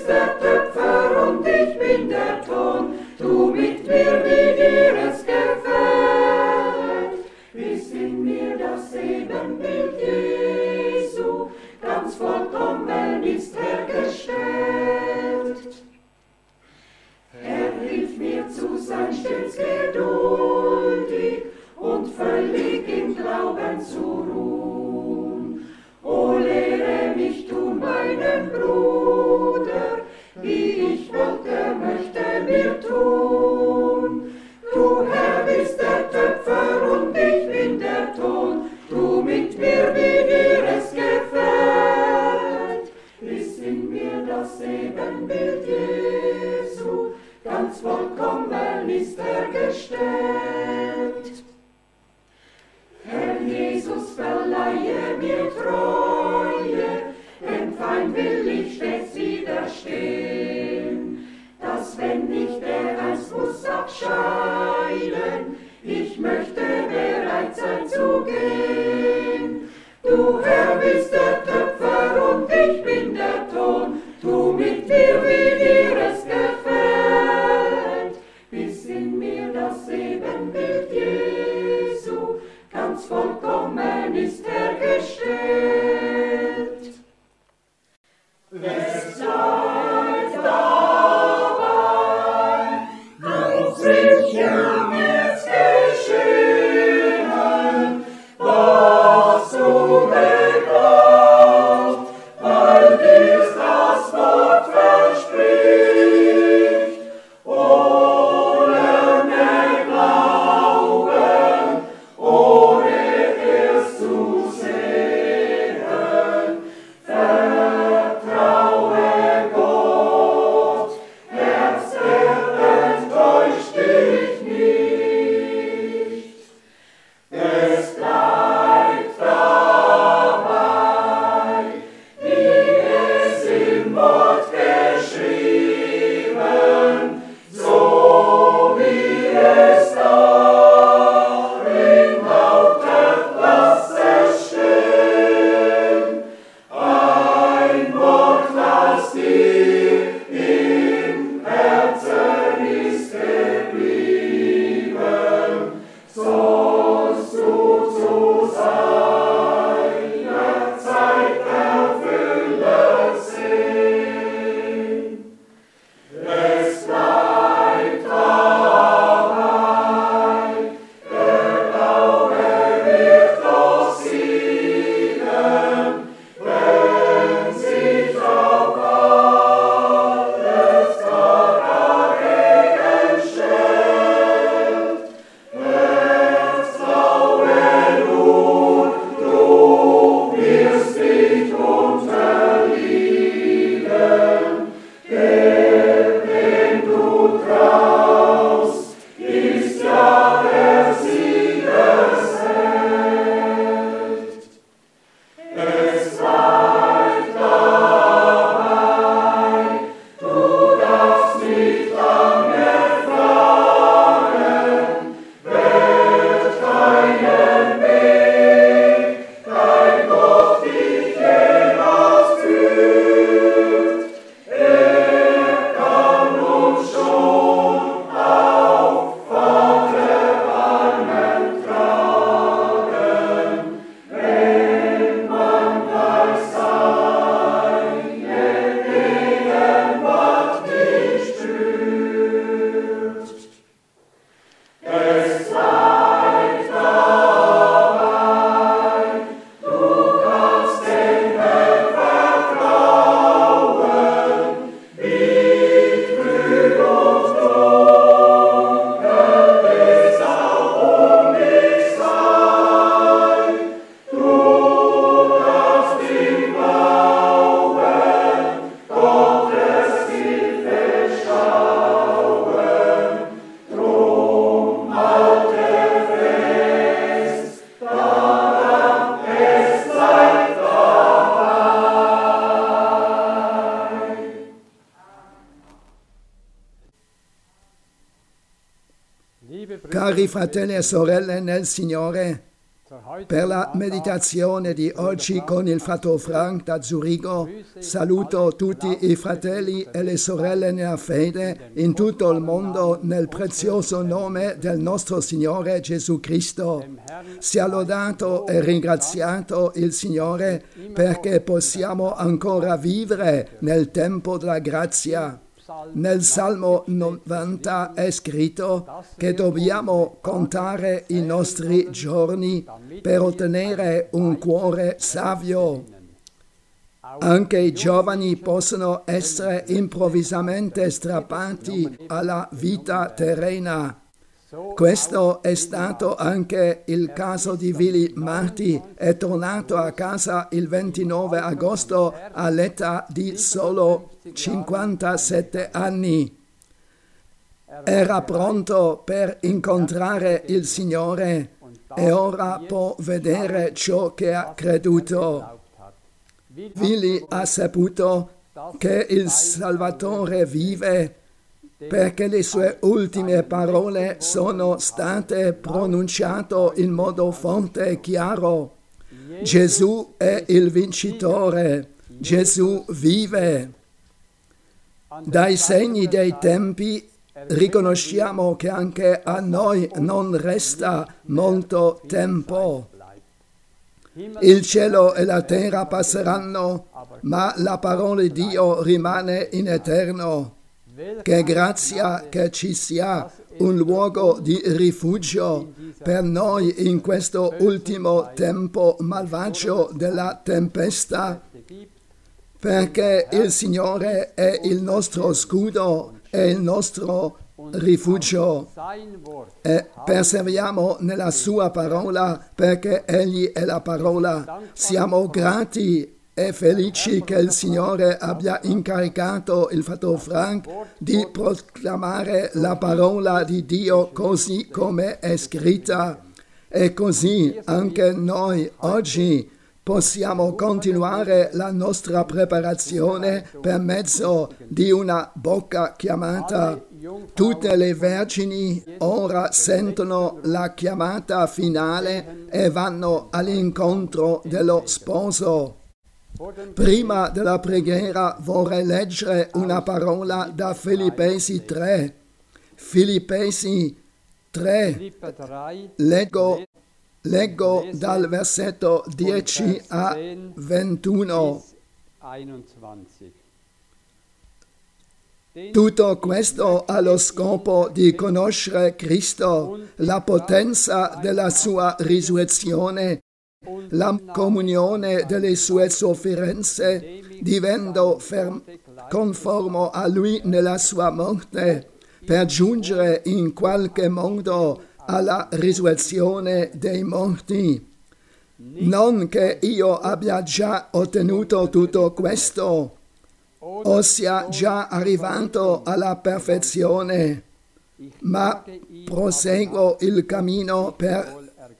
bist der Töpfer und ich bin der Ton, tu mit mir, wie dir es gefällt. Bis in mir das Ebenbild Jesu ganz vollkommen ist hergestellt. Er hilft mir zu sein stets geduldig und völlig im Glauben zu ruhen. O lehre mich tun meinen Bruder, wie ich wollte, möchte mir tun. Du Herr bist der Töpfer und ich bin der Ton, tu mit mir, wie dir es gefällt. Bis in mir das Ebenbild Jesu ganz vollkommen ist hergestellt. Herr Jesus, verleihe mir Treue, dem Feind will ich stets widerstehen, dass wenn ich dereinst muss abscheiden, ich möchte bereit sein zu gehen. Du Herr bist der Töpfer und ich bin der Ton, tu mit mir, wie dir es gefällt. Bis in mir das Ebenbild Jesu ganz vollkommen ist hergestellt. Es bleibt dabei, doch sicher wird's geschehen, was du beglaubt, weil dir's das Wort verspricht. Ohne mehr Glauben, ohne es zu sehen, vertraue Gott, Herz, er enttäuscht dich nicht. Es bleibt dabei, wie es im Wort geschrieben, so wie es darin lautet, lass es stehen. Ein Wort, das dir im Herzen ist geblieben, sollst du zu seiner Zeit erfüllen sehen. Es bleibt dabei, der Glaube wird doch siegen, wenn sich auch alles dagegen stellt. Vertraue nun, du wirst nicht unterliegen, dem du traust, ist ja der Siegesheld. Es bleibt dabei, du darfst nicht lange fragen, wird keinen Weg, dein Gott dich jemals führt. Er kann uns schon auf Vaterarmen tragen, wenn man gleich seine Gegenwart nicht spürt. Es bleibt dabei, du kannst den Herrn vertrauen, wie trüb und dunkel es auch um dich sei. Du darfst ihm glauben, Gottes Hilfe schauen, drum halte fest, daran es bleibt dabei. Cari fratelli e sorelle nel Signore, Per la meditazione di oggi con il fratello Frank da Zurigo saluto tutti i fratelli e le sorelle nella fede in tutto il mondo nel prezioso nome del nostro Signore Gesù Cristo. Sia lodato e ringraziato il Signore perché possiamo ancora vivere nel tempo della grazia. Nel Salmo 90 è scritto che dobbiamo contare i nostri giorni per ottenere un cuore savio. Anche i giovani possono essere improvvisamente strappati alla vita terrena. Questo è stato anche il caso di Willy Marty, è tornato a casa il 29 agosto all'età di solo 57 anni. Era pronto per incontrare il Signore e ora può vedere ciò che ha creduto. Willy ha saputo che il Salvatore vive perché le sue ultime parole sono state pronunciate in modo forte e chiaro. Gesù è il vincitore, Gesù vive. Dai segni dei tempi riconosciamo che anche a noi non resta molto tempo. Il cielo e la terra passeranno, ma la parola di Dio rimane in eterno. Che grazia che ci sia un luogo di rifugio per noi in questo ultimo tempo malvagio della tempesta, perché il Signore è il nostro scudo e il nostro rifugio e perseveriamo nella sua parola perché Egli è la parola. Siamo grati e felici che il Signore abbia incaricato il fratello Frank di proclamare la parola di Dio così come è scritta, e così anche noi oggi possiamo continuare la nostra preparazione per mezzo di una bocca chiamata. Tutte le vergini ora sentono la chiamata finale e vanno all'incontro dello sposo. Prima della preghiera vorrei leggere una parola da Filippesi 3. Filippesi 3, leggo dal versetto 10 a 21. Tutto questo ha lo scopo di conoscere Cristo, la potenza della sua risurrezione, la comunione delle sue sofferenze, diventando conformo a Lui nella sua morte, per giungere in qualche modo alla risurrezione dei morti. Non che io abbia già ottenuto tutto questo, o sia già arrivato alla perfezione, ma proseguo il cammino per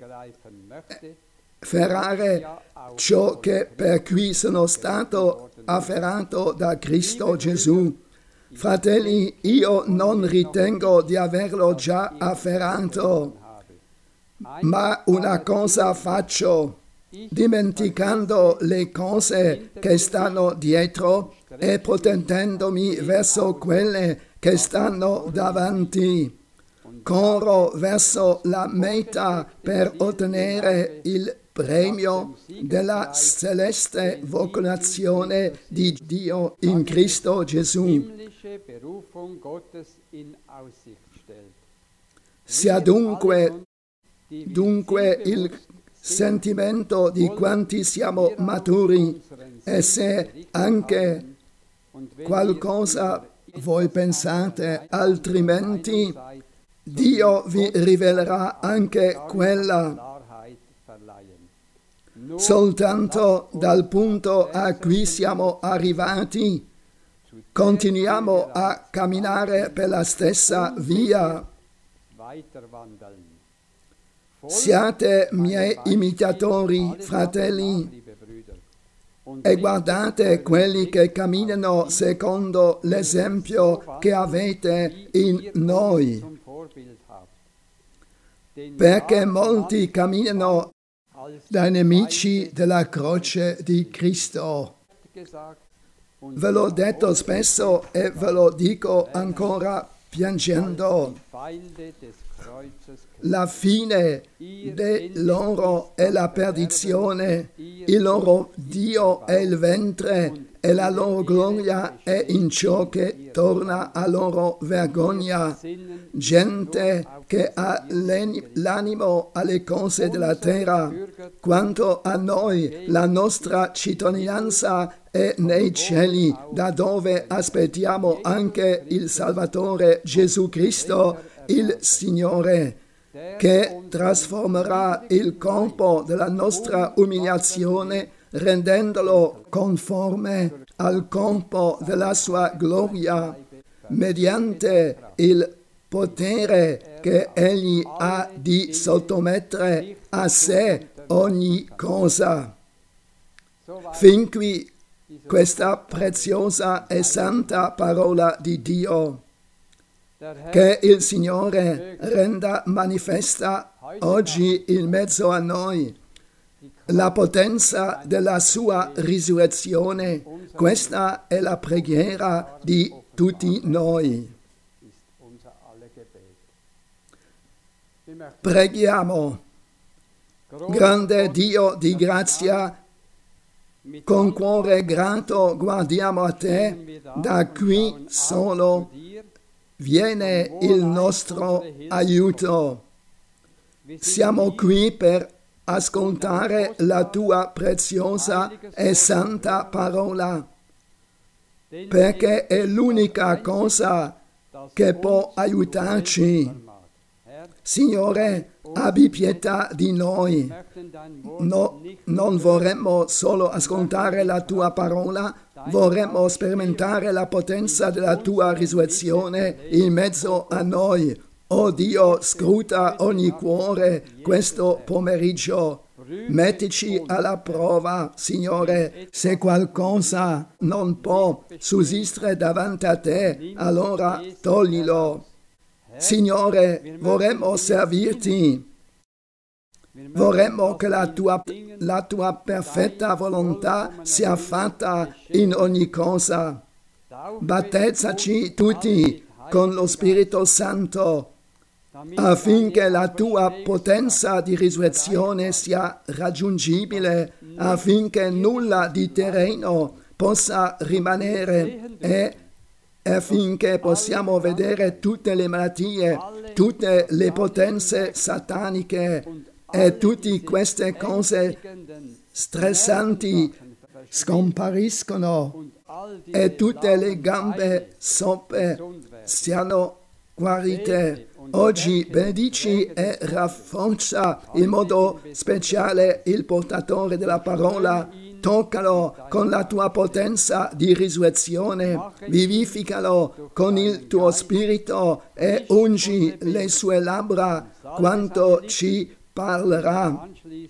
afferrare ciò che per cui sono stato afferrato da Cristo Gesù. Fratelli, io non ritengo di averlo già afferrato, ma una cosa faccio, dimenticando le cose che stanno dietro e protendendomi verso quelle che stanno davanti. Corro verso la meta per ottenere il premio della celeste vocazione di Dio in Cristo Gesù. Sia dunque il sentimento di quanti siamo maturi, e se anche qualcosa voi pensate altrimenti, Dio vi rivelerà anche quella. Soltanto dal punto a cui siamo arrivati, continuiamo a camminare per la stessa via. Siate miei imitatori, fratelli, e guardate quelli che camminano secondo l'esempio che avete in noi, perché molti camminano dai nemici della croce di Cristo. Ve l'ho detto spesso e ve lo dico ancora piangendo. La fine di loro è la perdizione, il loro Dio è il ventre e la loro gloria è in ciò che torna a loro vergogna. Gente che ha l'animo alle cose della terra. Quanto a noi, la nostra cittadinanza è nei cieli, da dove aspettiamo anche il Salvatore Gesù Cristo, il Signore, che trasformerà il corpo della nostra umiliazione rendendolo conforme al corpo della sua gloria, mediante il potere che egli ha di sottomettere a sé ogni cosa. Fin qui questa preziosa e santa parola di Dio. Che il Signore renda manifesta oggi in mezzo a noi la potenza della sua risurrezione. Questa è la preghiera di tutti noi. Preghiamo. Grande Dio di grazia, con cuore grato guardiamo a te, da qui solo viene il nostro aiuto. Siamo qui per ascoltare la tua preziosa e santa parola, perché è l'unica cosa che può aiutarci. Signore, abbi pietà di noi. Non vorremmo solo ascoltare la tua parola, vorremmo sperimentare la potenza della tua risurrezione in mezzo a noi. Oh Dio, scruta ogni cuore questo pomeriggio. Mettici alla prova, Signore. Se qualcosa non può sussistere davanti a te, allora toglilo. Signore, vorremmo servirti. Vorremmo che la tua perfetta volontà sia fatta in ogni cosa. Battezzaci tutti con lo Spirito Santo, affinché la tua potenza di risurrezione sia raggiungibile, affinché nulla di terreno possa rimanere e affinché possiamo vedere tutte le malattie, tutte le potenze sataniche e tutte queste cose stressanti scompariscono e tutte le gambe soppe siano guarite. Oggi benedici e rafforza in modo speciale il portatore della parola. Toccalo con la tua potenza di risurrezione, vivificalo con il tuo spirito e ungi le sue labbra quanto ci parlerà.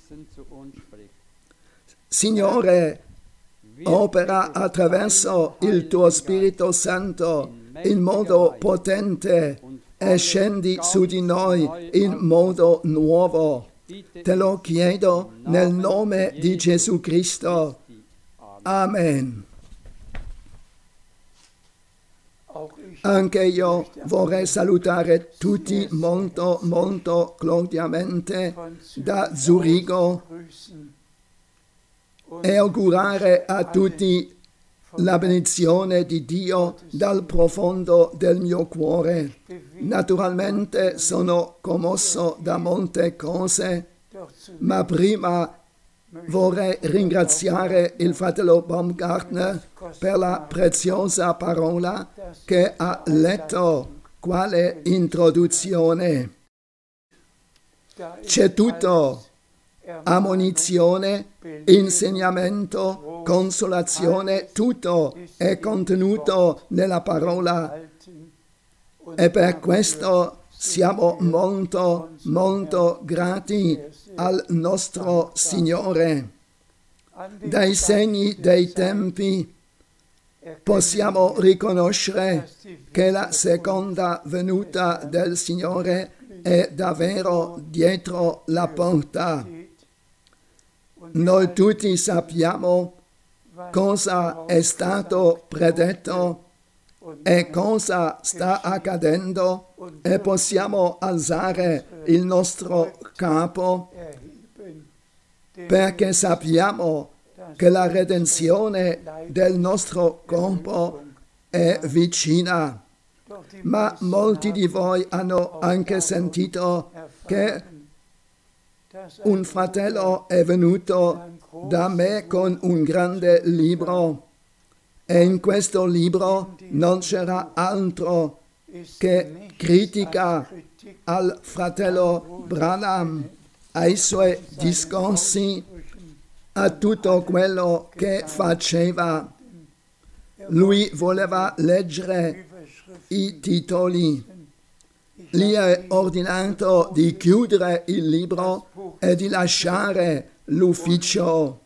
Signore, opera attraverso il tuo Spirito Santo in modo potente e scendi su di noi in modo nuovo. Te lo chiedo nel nome di Gesù Cristo. Amen. Anche io vorrei salutare tutti molto, molto cordialmente da Zurigo e augurare a tutti la benedizione di Dio dal profondo del mio cuore. Naturalmente sono commosso da molte cose, ma prima vorrei ringraziare il fratello Baumgartner per la preziosa parola che ha letto. Quale introduzione! C'è tutto: ammonizione, insegnamento, consolazione, tutto è contenuto nella parola e per questo siamo molto, molto grati al nostro Signore. Dai segni dei tempi possiamo riconoscere che la seconda venuta del Signore è davvero dietro la porta. Noi tutti sappiamo cosa è stato predetto e cosa sta accadendo e possiamo alzare il nostro capo perché sappiamo che la redenzione del nostro corpo è vicina. Ma molti di voi hanno anche sentito che un fratello è venuto da me con un grande libro e in questo libro non c'era altro che critica al fratello Branham, ai suoi discorsi, a tutto quello che faceva. Lui voleva leggere i titoli. Gli è ordinato di chiudere il libro e di lasciare l'ufficio.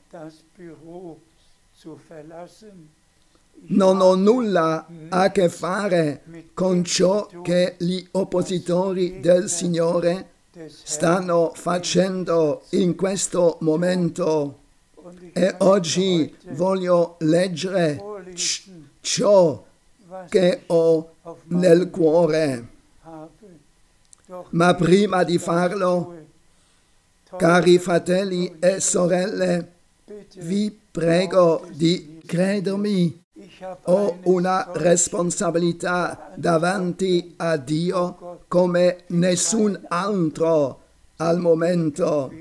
Non ho nulla a che fare con ciò che gli oppositori del Signore stanno facendo in questo momento. E oggi voglio leggere ciò che ho nel cuore. Ma prima di farlo, cari fratelli e sorelle, vi prego di credermi. Ho una responsabilità davanti a Dio come nessun altro al momento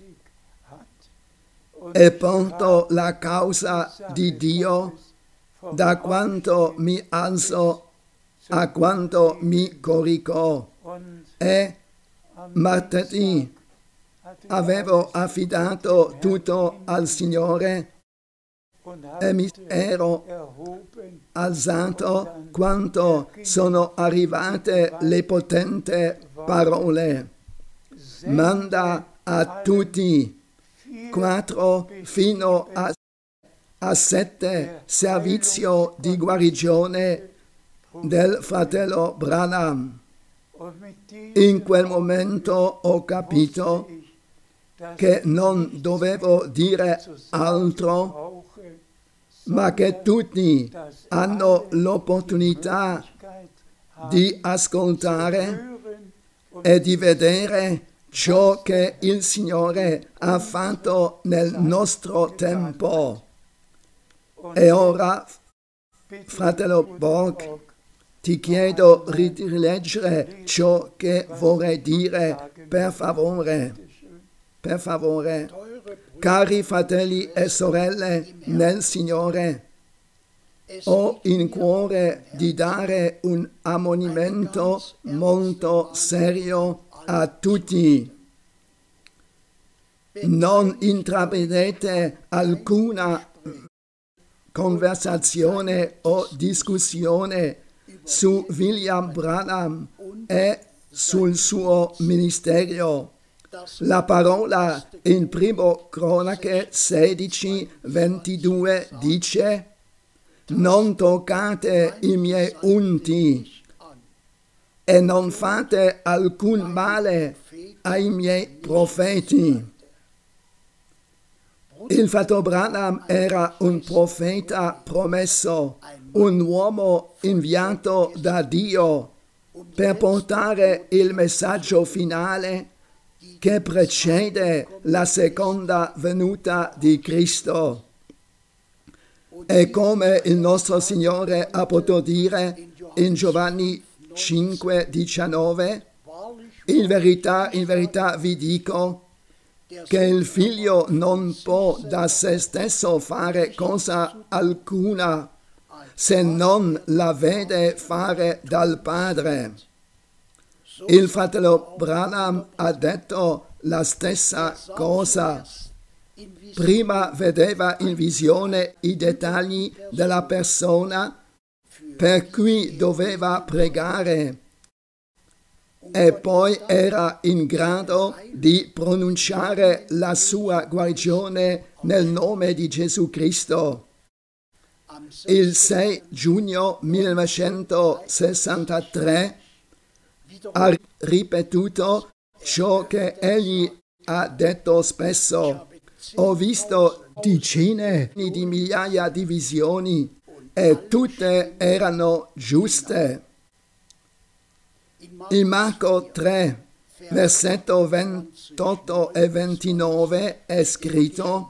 e porto la causa di Dio da quanto mi alzo a quanto mi corico. E martedì avevo affidato tutto al Signore e mi ero alzato quando sono arrivate le potenti parole. Manda a tutti 4 fino a 7 servizio di guarigione del fratello Branham. In quel momento ho capito che non dovevo dire altro, ma che tutti hanno l'opportunità di ascoltare e di vedere ciò che il Signore ha fatto nel nostro tempo. E ora, fratello Borg, ti chiedo di rileggere ciò che vorrei dire, per favore. Per favore. Cari fratelli e sorelle nel Signore, ho in cuore di dare un ammonimento molto serio a tutti. Non intraprendete alcuna conversazione o discussione su William Branham e sul suo ministero. La parola in Primo Cronache 16:22 dice: non toccate i miei unti e non fate alcun male ai miei profeti. Il fratello Branham era un profeta promesso, un uomo inviato da Dio per portare il messaggio finale che precede la seconda venuta di Cristo. E come il nostro Signore ha potuto dire in Giovanni 5:19, in verità vi dico che il figlio non può da se stesso fare cosa alcuna se non la vede fare dal Padre. Il fratello Branham ha detto la stessa cosa. Prima vedeva in visione i dettagli della persona per cui doveva pregare e poi era in grado di pronunciare la sua guarigione nel nome di Gesù Cristo. Il 6 giugno 1963 ha ripetuto ciò che egli ha detto spesso: Ho visto decine di migliaia di visioni e tutte erano giuste. In Marco 3, versetto 28 e 29 è scritto: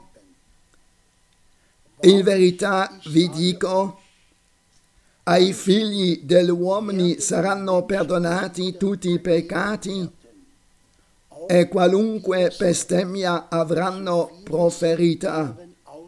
in verità vi dico, ai figli degli uomini saranno perdonati tutti i peccati e qualunque bestemmia avranno proferita.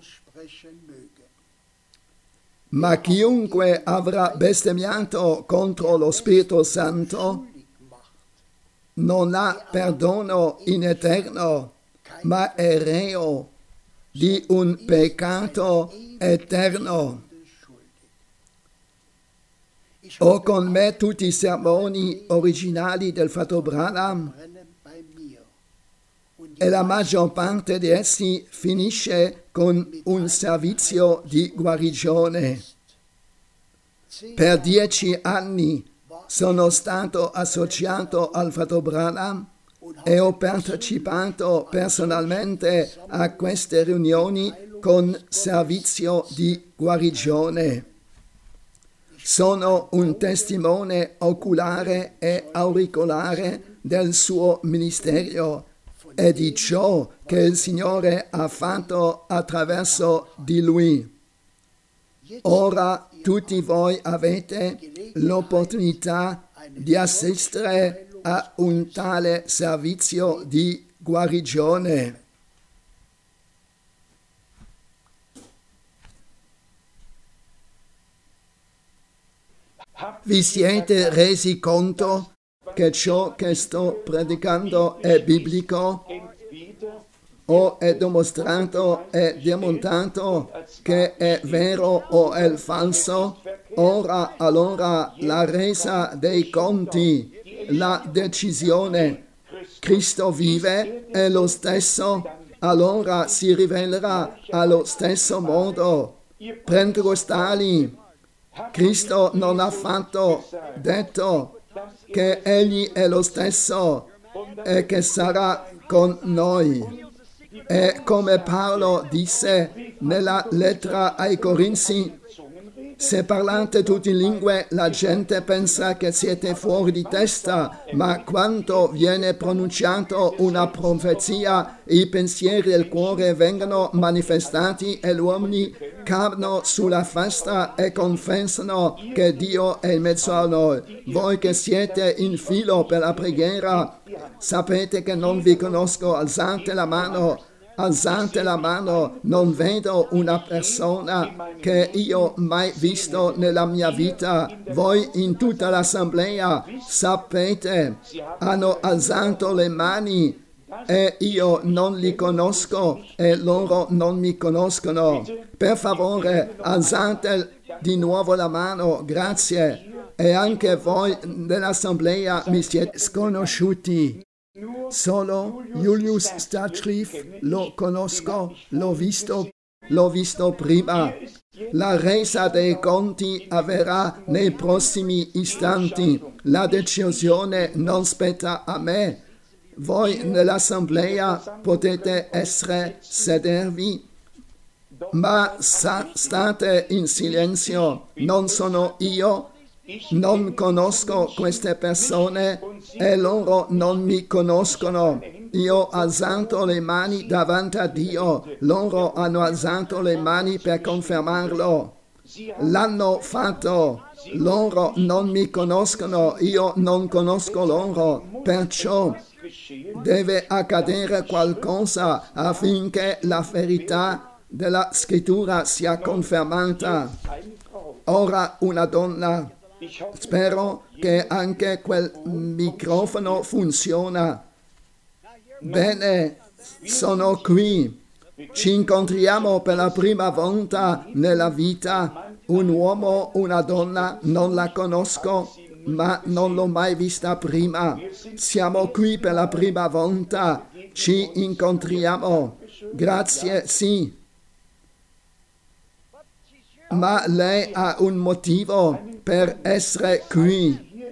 Ma chiunque avrà bestemmiato contro lo Spirito Santo non ha perdono in eterno, ma è reo di un peccato eterno. Ho con me tutti i sermoni originali del fratello Branham e la maggior parte di essi finisce con un servizio di guarigione. Per 10 anni sono stato associato al fratello Branham e ho partecipato personalmente a queste riunioni con servizio di guarigione. Sono un testimone oculare e auricolare del suo ministero e di ciò che il Signore ha fatto attraverso di Lui. Ora tutti voi avete l'opportunità di assistere a un tale servizio di guarigione. Vi siete resi conto che ciò che sto predicando è biblico? O è dimostrato e dimostrato che è vero o è falso? Ora allora la resa dei conti, la decisione. Cristo vive è lo stesso, allora si rivelerà allo stesso modo. Pentecostali, Cristo non ha affatto detto che Egli è lo stesso e che sarà con noi. E come Paolo disse nella lettera ai Corinzi, se parlate tutte lingue la gente pensa che siete fuori di testa, ma quando viene pronunciato una profezia, i pensieri del cuore vengono manifestati e gli uomini cadono sulla faccia e confessano che Dio è in mezzo a noi. Voi che siete in filo per la preghiera, sapete che non vi conosco, alzate la mano. Alzate la mano, non vedo una persona che io mai visto nella mia vita. Voi in tutta l'assemblea sapete, hanno alzato le mani e io non li conosco e loro non mi conoscono. Per favore, alzate di nuovo la mano, grazie. E anche voi nell'assemblea mi siete sconosciuti. Solo Julius Stadschrift lo conosco, l'ho visto prima. La resa dei conti avverrà nei prossimi istanti. La decisione non spetta a me. Voi nell'assemblea potete sedervi, ma state in silenzio. Non sono io. Non conosco queste persone e loro non mi conoscono. Io ho alzato le mani davanti a Dio, loro hanno alzato le mani per confermarlo. L'hanno fatto, loro non mi conoscono, io non conosco loro, perciò deve accadere qualcosa affinché la verità della scrittura sia confermata. Ora una donna. Spero che anche quel microfono funziona. Bene, sono qui. Ci incontriamo per la prima volta nella vita. Un uomo, una donna, non la conosco, ma non l'ho mai vista prima. Siamo qui per la prima volta. Ci incontriamo. Grazie, sì. Ma lei ha un motivo per essere qui.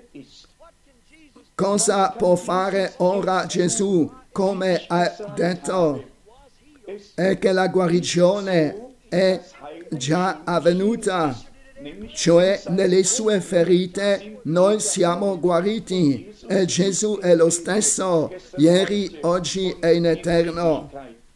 Cosa può fare ora Gesù, come ha detto? è che la guarigione è già avvenuta, cioè nelle sue ferite noi siamo guariti e Gesù è lo stesso, ieri, oggi e in eterno.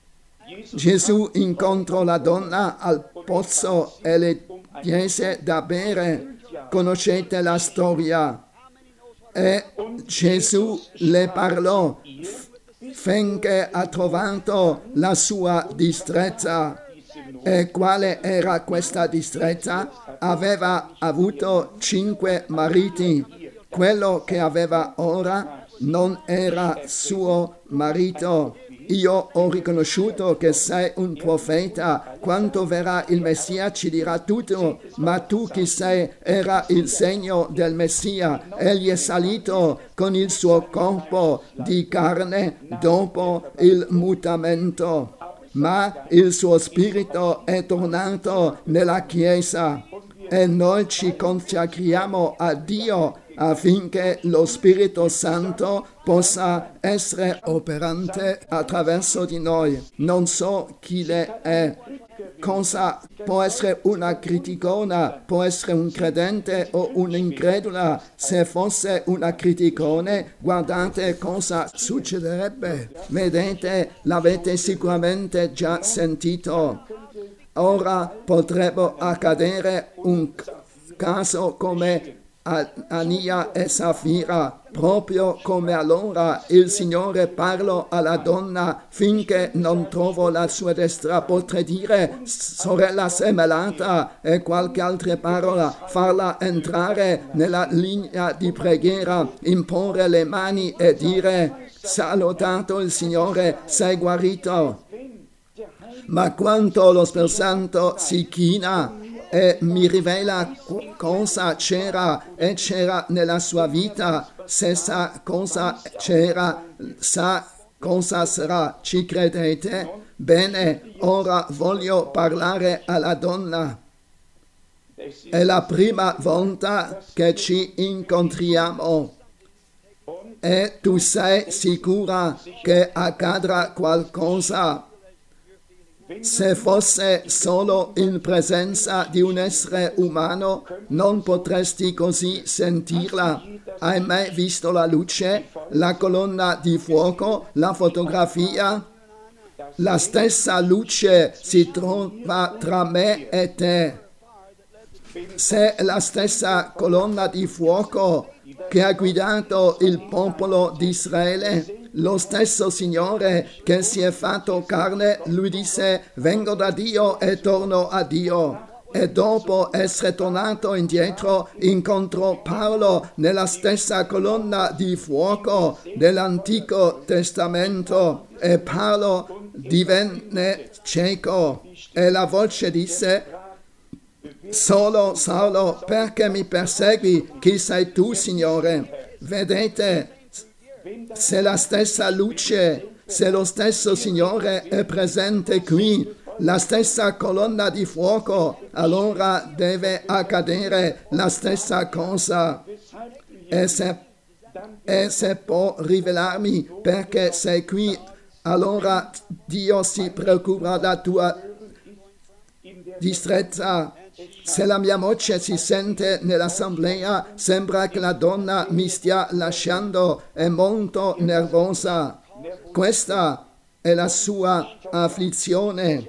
Gesù incontrò la donna al pozzo e le chiese da bere. Conoscete la storia? E Gesù le parlò finché ha trovato la sua distrezza. E quale era questa distrezza? Aveva avuto 5 mariti. Quello che aveva ora non era suo marito. Io ho riconosciuto che sei un profeta, quando verrà il Messia ci dirà tutto, ma tu chi sei? Era il segno del Messia, egli è salito con il suo corpo di carne dopo il mutamento, ma il suo spirito è tornato nella Chiesa e noi ci consacriamo a Dio affinché lo Spirito Santo possa essere operante attraverso di noi. Non so chi le è, cosa può essere una criticona, può essere un credente o un'incredula. Se fosse una criticone, guardate cosa succederebbe. Vedete, l'avete sicuramente già sentito. Ora potrebbe accadere un caso come Ania e Safira, proprio come allora il Signore parlò alla donna finché non trovo la sua destra, potrei dire sorella semelata e qualche altra parola, farla entrare nella linea di preghiera, imporre le mani e dire salutato il Signore, sei guarito. Ma quando lo Spirito Santo si china e mi rivela cosa c'era e c'era nella sua vita, se sa cosa c'era, sa cosa sarà, ci credete? Bene, ora voglio parlare alla donna. È la prima volta che ci incontriamo e tu sei sicura che accadrà qualcosa. Se fosse solo in presenza di un essere umano, non potresti così sentirla. Hai mai visto la luce, la colonna di fuoco, la fotografia? La stessa luce si trova tra me e te. Se la stessa colonna di fuoco che ha guidato il popolo di Israele, lo stesso Signore che si è fatto carne, lui disse vengo da Dio e torno a Dio. E dopo essere tornato indietro incontrò Paolo nella stessa colonna di fuoco dell'Antico Testamento e Paolo divenne cieco e la voce disse Saulo, perché mi persegui? Chi sei tu, Signore? Vedete, se la stessa luce, se lo stesso Signore è presente qui, la stessa colonna di fuoco, allora deve accadere la stessa cosa. E se può rivelarmi perché sei qui, allora Dio si preoccupa della tua distrezza. Se la mia voce si sente nell'assemblea, sembra che la donna mi stia lasciando, è molto nervosa. Questa è la sua afflizione.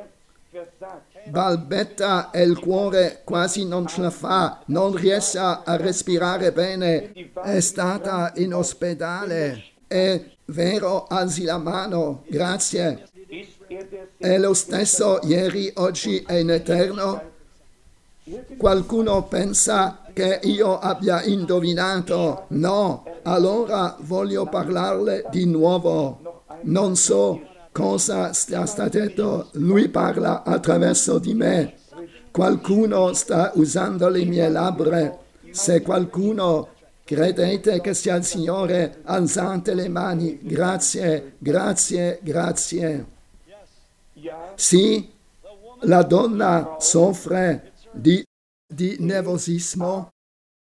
Balbetta e il cuore quasi non ce la fa, non riesce a respirare bene. È stata in ospedale. È vero, alzi la mano, grazie. È lo stesso ieri, oggi e in eterno. Qualcuno pensa che io abbia indovinato. No, allora voglio parlarle di nuovo. Non so cosa sia stato detto. Lui parla attraverso di me. Qualcuno sta usando le mie labbra. Se qualcuno credete che sia il Signore, alzate le mani. Grazie, grazie, grazie. Sì, la donna soffre di nervosismo,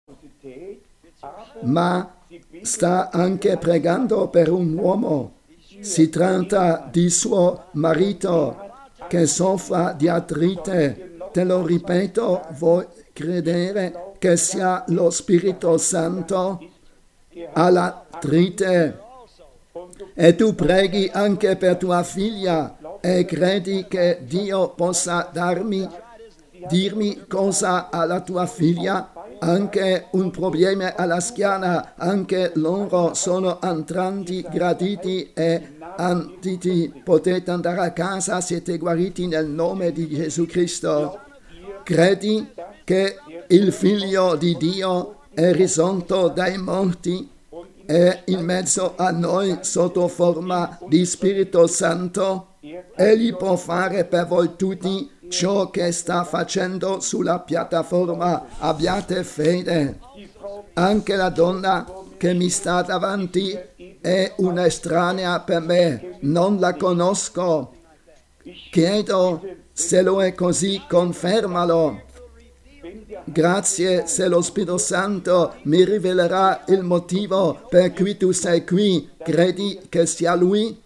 ma sta anche pregando per un uomo. Si tratta di suo marito che soffre di artrite. Te lo ripeto, vuoi credere che sia lo Spirito Santo all'artrite? E tu preghi anche per tua figlia e credi che Dio possa dirmi cosa ha la tua figlia? Anche un problema alla schiena, anche loro sono entrambi graditi e antiti. Potete andare a casa, siete guariti nel nome di Gesù Cristo. Credi che il Figlio di Dio è risorto dai morti? È in mezzo a noi sotto forma di Spirito Santo? Egli può fare per voi tutti ciò che sta facendo sulla piattaforma. Abbiate fede. Anche la donna che mi sta davanti è un'estranea per me, non la conosco. Chiedo, se lo è così, confermalo. Grazie se lo Spirito Santo mi rivelerà il motivo per cui tu sei qui. Credi che sia Lui?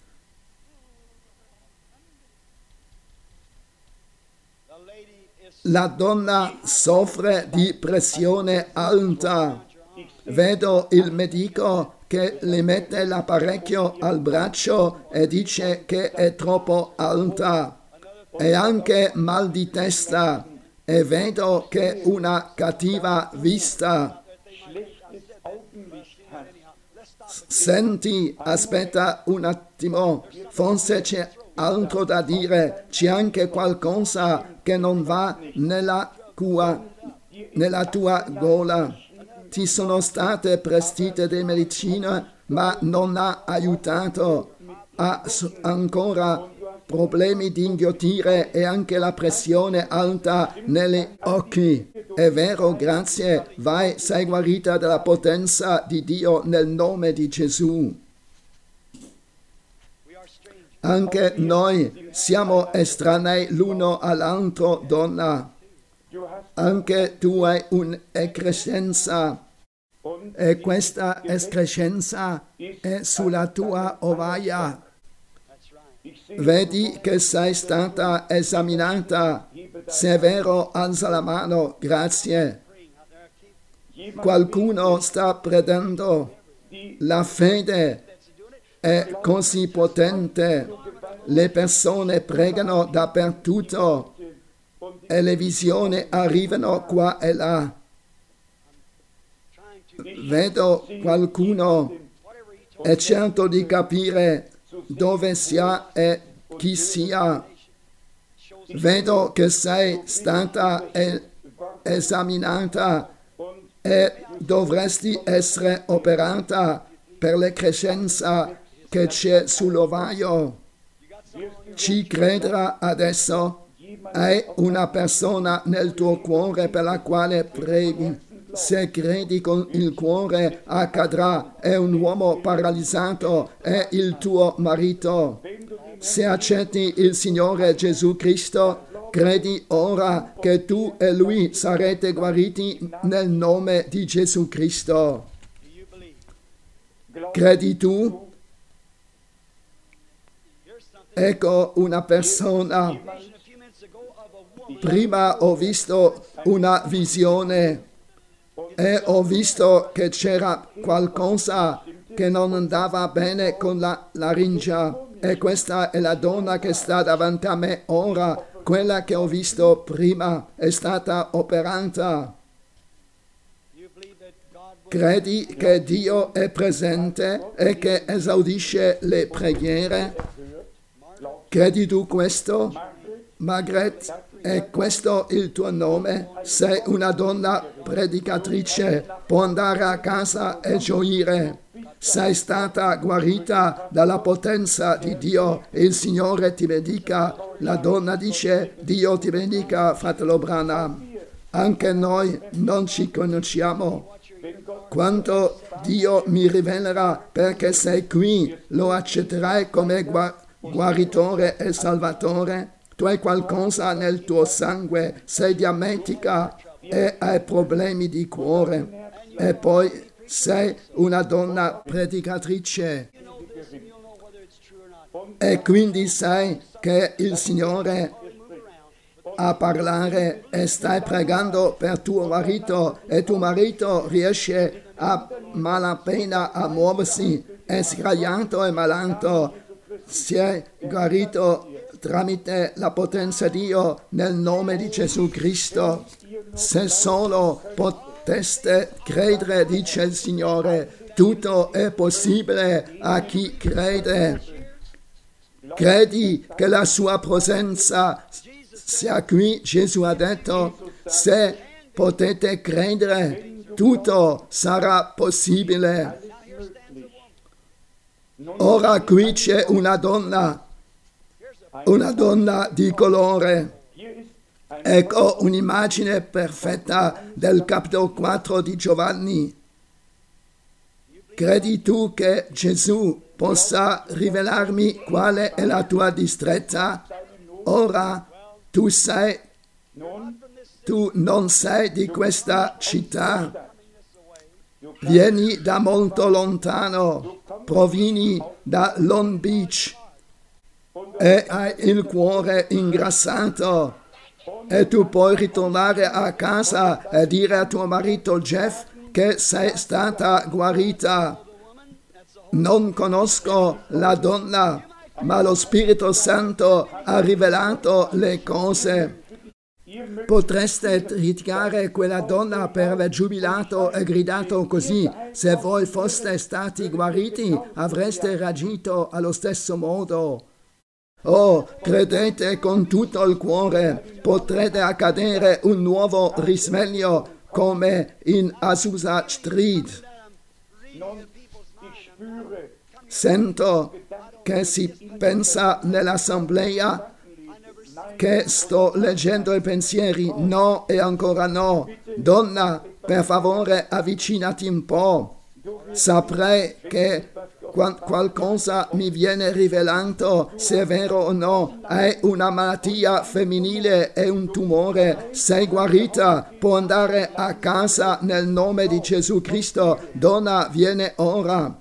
La donna soffre di pressione alta. Vedo il medico che le mette l'apparecchio al braccio e dice che è troppo alta. E anche mal di testa. E vedo che una cattiva vista. Senti, aspetta un attimo, forse c'è altro da dire, c'è anche qualcosa che non va nella tua gola. Ti sono state prescritte delle medicine, ma non ha aiutato. Ha ancora problemi di inghiottire e anche la pressione alta negli occhi. È vero, grazie. Vai, sei guarita dalla potenza di Dio nel nome di Gesù. Anche noi siamo estranei l'uno all'altro, donna. Anche tu hai un'escrescenza e questa escrescenza è sulla tua ovaia. Vedi che sei stata esaminata. Se è vero, alza la mano. Grazie. Qualcuno sta prendendo. La fede è così potente. Le persone pregano dappertutto e le visioni arrivano qua e là. Vedo qualcuno e cerco di capire dove sia e chi sia. Vedo che sei stata esaminata e dovresti essere operata per l'ecrescenza che c'è sull'ovaio. Ci crederà adesso? Hai una persona nel tuo cuore per la quale preghi. Se credi con il cuore accadrà. È un uomo paralizzato, è il tuo marito. Se accetti il Signore Gesù Cristo, credi ora che tu e lui sarete guariti nel nome di Gesù Cristo. Credi tu? Ecco una persona. Prima ho visto una visione e ho visto che c'era qualcosa che non andava bene con la laringe. E questa è la donna che sta davanti a me ora. Quella che ho visto prima è stata operata. Credi che Dio è presente e che esaudisce le preghiere? Credi tu questo? Margaret, è questo il tuo nome? Sei una donna predicatrice, può andare a casa e gioire. Sei stata guarita dalla potenza di Dio. Il Signore ti benedica. La donna dice: Dio ti benedica, fratello Branham. Anche noi non ci conosciamo. Quando Dio mi rivelerà perché sei qui, lo accetterai come guaritore e salvatore? Tu hai qualcosa nel tuo sangue, sei diabetica e hai problemi di cuore. E poi sei una donna predicatrice. E quindi sai che il Signore a parlare e stai pregando per tuo marito e tuo marito riesce a malapena a muoversi, è sdraiato e malato, si è guarito tramite la potenza di Dio nel nome di Gesù Cristo. Se solo poteste credere, dice il Signore, tutto è possibile a chi crede. Credi che la sua presenza sia qui. Gesù ha detto, se potete credere, tutto sarà possibile. Ora qui c'è una donna di colore. Ecco un'immagine perfetta del capitolo 4 di Giovanni. Credi tu che Gesù possa rivelarmi quale è la tua distretta? Ora tu non sei di questa città, vieni da molto lontano, provieni da Long Beach e hai il cuore ingrassato e tu puoi ritornare a casa e dire a tuo marito Jeff che sei stata guarita. Non conosco la donna, ma lo Spirito Santo ha rivelato le cose. Potreste criticare quella donna per aver giubilato e gridato così. Se voi foste stati guariti, avreste reagito allo stesso modo. Oh, credete con tutto il cuore, potrete accadere un nuovo risveglio come in Azusa Street. Sento che si pensa nell'assemblea che sto leggendo i pensieri. No e ancora no. Donna, per favore avvicinati un po'. Saprei che qualcosa mi viene rivelato, se è vero o no. Hai una malattia femminile e un tumore, sei guarita, può andare a casa nel nome di Gesù Cristo. Donna, viene ora.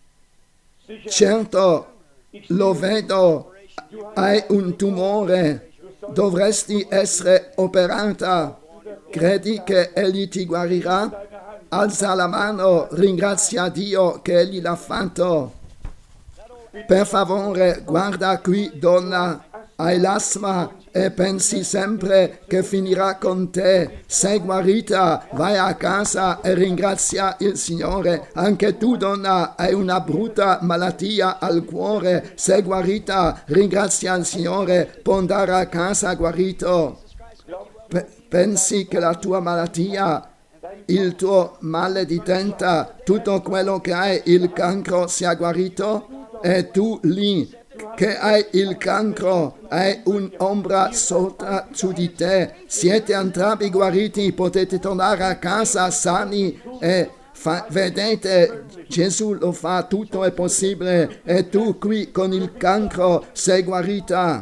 Certo, lo vedo, hai un tumore, dovresti essere operata. Credi che Egli ti guarirà? Alza la mano, ringrazia Dio che Egli l'ha fatto. Per favore, guarda qui, donna, hai l'asma e pensi sempre che finirà con te. Sei guarita, vai a casa e ringrazia il Signore. Anche tu, donna, hai una brutta malattia al cuore. Sei guarita, ringrazia il Signore, può andare a casa guarito. Pensi che la tua malattia, il tuo male di testa, tutto quello che hai, il cancro, sia guarito? E tu lì che hai il cancro, hai un'ombra sotto su di te, siete entrambi guariti, potete tornare a casa sani e vedete, Gesù lo fa, tutto è possibile, e tu qui con il cancro sei guarita.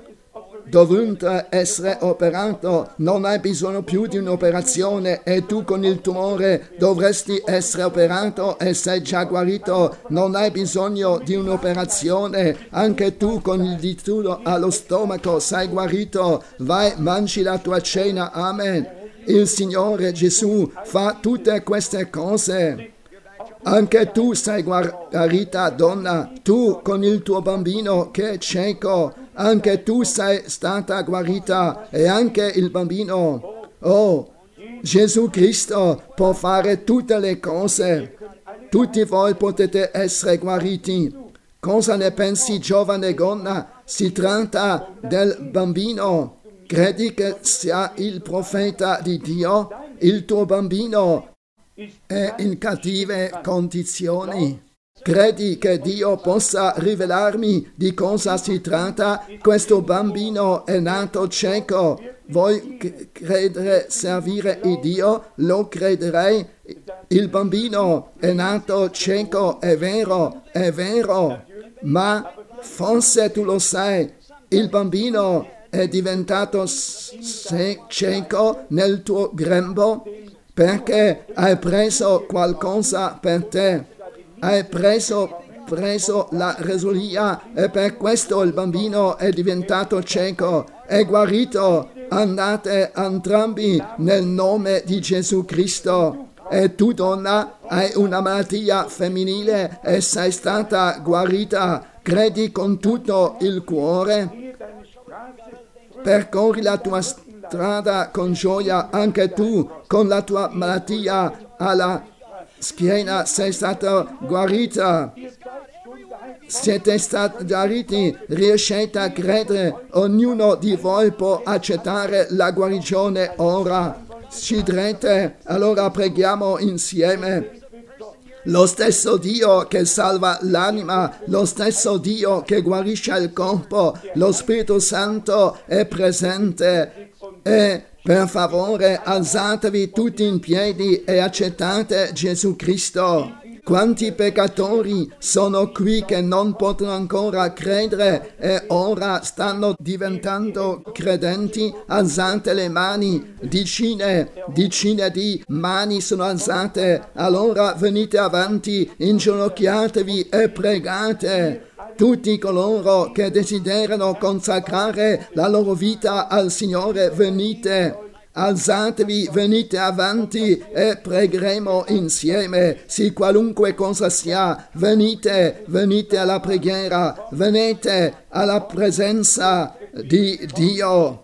Dovuto essere operato, non hai bisogno più di un'operazione, e tu con il tumore dovresti essere operato e sei già guarito, non hai bisogno di un'operazione. Anche tu con il dito allo stomaco sei guarito, vai, mangi la tua cena, amen. Il Signore Gesù fa tutte queste cose. Anche tu sei guarita, donna, tu con il tuo bambino che è cieco, anche tu sei stata guarita e anche il bambino. Oh, Gesù Cristo può fare tutte le cose. Tutti voi potete essere guariti. Cosa ne pensi, giovane donna? Si tratta del bambino. Credi che sia il profeta di Dio? Il tuo bambino è in cattive condizioni. Credi che Dio possa rivelarmi di cosa si tratta? Questo bambino è nato cieco. Vuoi credere, servire il Dio? Lo crederei. Il bambino è nato cieco, è vero, ma forse tu lo sai, il bambino è diventato cieco nel tuo grembo perché hai preso qualcosa per te. Hai preso preso la resolia e per questo il bambino è diventato cieco, è guarito. Andate entrambi nel nome di Gesù Cristo. E tu, donna, hai una malattia femminile e sei stata guarita. Credi con tutto il cuore. Percorri la tua strada con gioia, anche tu, con la tua malattia alla schiena sei stata guarita. Siete stati guariti, riuscite a credere, ognuno di voi può accettare la guarigione ora. Ci direte, allora preghiamo insieme. Lo stesso Dio che salva l'anima, lo stesso Dio che guarisce il corpo, lo Spirito Santo è presente. E per favore alzatevi tutti in piedi e accettate Gesù Cristo. Quanti peccatori sono qui che non possono ancora credere e ora stanno diventando credenti? Alzate le mani, decine di mani sono alzate. Allora venite avanti, inginocchiatevi e pregate. Tutti coloro che desiderano consacrare la loro vita al Signore, venite. Alzatevi, venite avanti e pregheremo insieme, sì qualunque cosa sia, venite alla preghiera, venite alla presenza di Dio.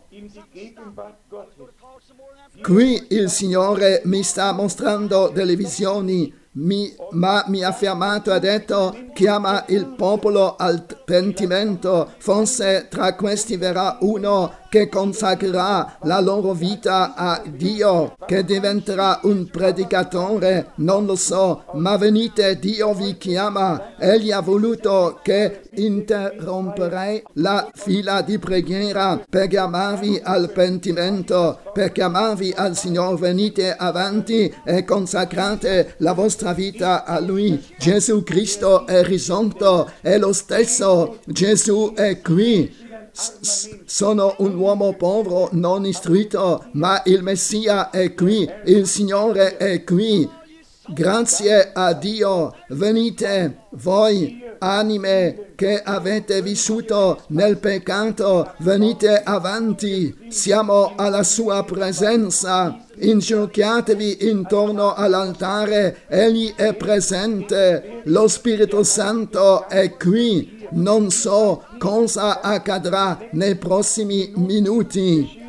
Qui il Signore mi sta mostrando delle visioni, ma mi ha fermato e ha detto: chiama il popolo al pentimento, forse tra questi verrà uno che consacrerà la loro vita a Dio, che diventerà un predicatore, non lo so, ma venite, Dio vi chiama. Egli ha voluto che interromperei la fila di preghiera per chiamarvi al pentimento, per chiamarvi al Signore. Venite avanti e consacrate la vostra vita a Lui. Gesù Cristo è risorto, è lo stesso, Gesù è qui. Sono un uomo povero, non istruito, ma il Messia è qui, il Signore è qui. Grazie a Dio, venite voi anime che avete vissuto nel peccato, venite avanti, siamo alla sua presenza. Inginocchiatevi intorno all'altare, egli è presente, lo Spirito Santo è qui. Non so cosa accadrà nei prossimi minuti.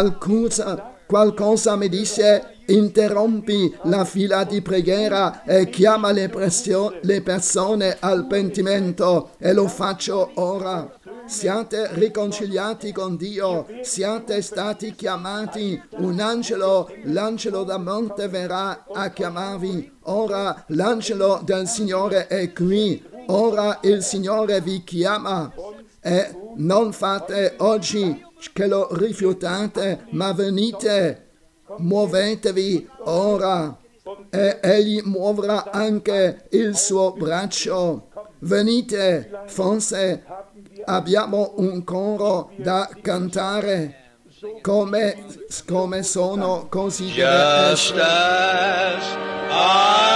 Qualcosa mi dice: interrompi la fila di preghiera e chiama le persone al pentimento, e lo faccio ora. Siate riconciliati con Dio, siate stati chiamati. Un angelo, l'angelo da morte, verrà a chiamarvi. Ora l'angelo del Signore è qui. Ora il Signore vi chiama. E non fate oggi che lo rifiutate, ma venite, muovetevi ora, e egli muoverà anche il suo braccio. Venite, forse abbiamo un coro da cantare. Come sono, così deve essere.